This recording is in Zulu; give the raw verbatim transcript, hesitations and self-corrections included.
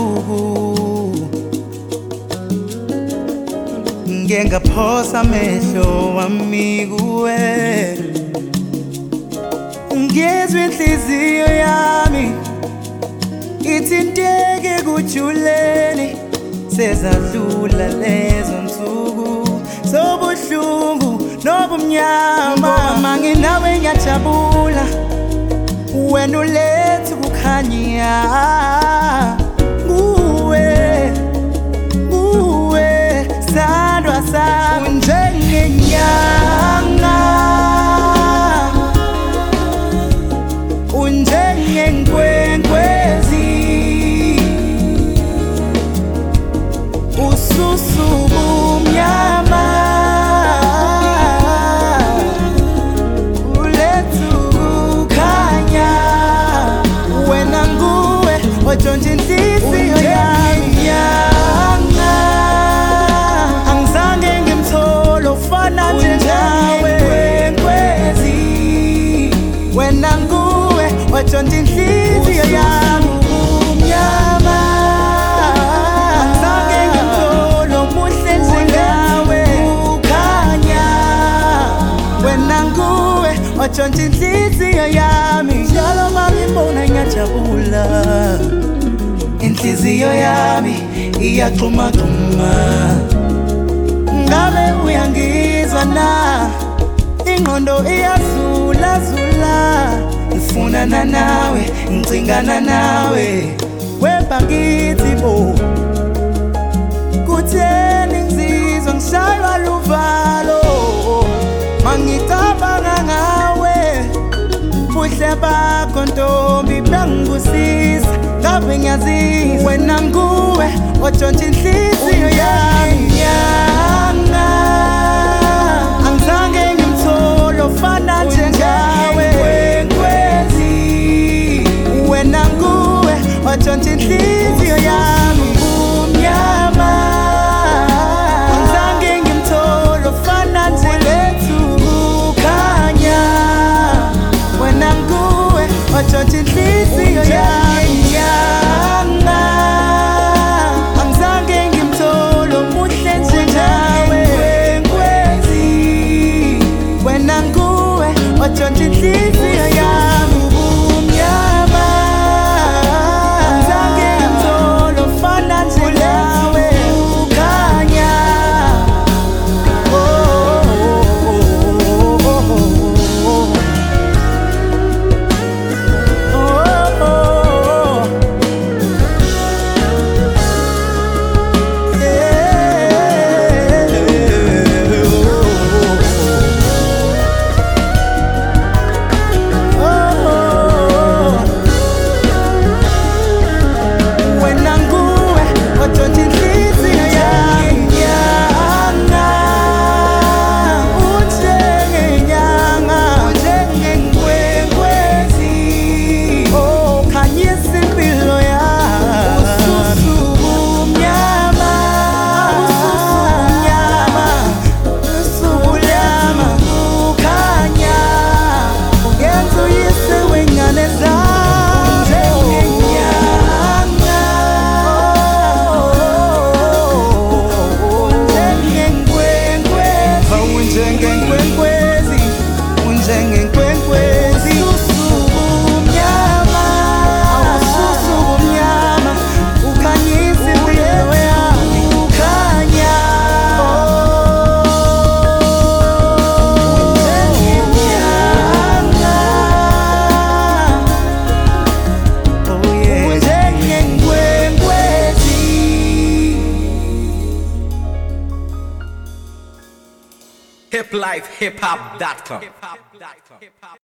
ubusuku ngeke ngaphosa amehlo wami kuwe, ngizwe inhliziyo yami ithinteke kujuleni. Sezadlula lezo nsuku zobuhlungu nobumnyama, manginawe ngiyajabula, wena uletha ukukhanya. Kuwe, kuwe sandwa sami unjengenyanga, unjengenkwenkwezi, ususu bumnyama, uletha ukukhanya. Wena nguwe otshontsha inhliziyo yami, angizange ngimthole ofana njengawe. Wena nguwe otshontsha inhliziyo yami, ubumnyama, angizange ngimthole omuhle njengawe, ukhanya. Wena nguwe otshontsha inhliziyo yami, njalo mangibona ngiyajabula, inhliziyo yami iyaxhumaxhuma. Ngabe uyangizwa na? Ingqondo iyazulazula, ngifunana nawe, ngicingana nawe. Webhakithi bo, kutheni ngizizwa ngishaywa luvalo mangicabanga ngawe? Buhle bakho ntombi bengibusisa, ngabe ngiyazizwa wena nguwe otshontsha inhliziyo yami. Angizange ngimthole ofana njengawe, wena nguwe otshontsha inhliziyo yami, ubumnyama, angizange ngimthole ofana njengawe, ukhanya. Wena nguwe otshontsha inhliziyo yami, angizange ngimthole omuhle njengawe. Wena nguwe otshontsha inhliziyo yami, ubumnyama, angizange ngimthole ofana njengawe, ukhanya. Oh, oh, oh, oh, oh, oh. hip life hip hop dot com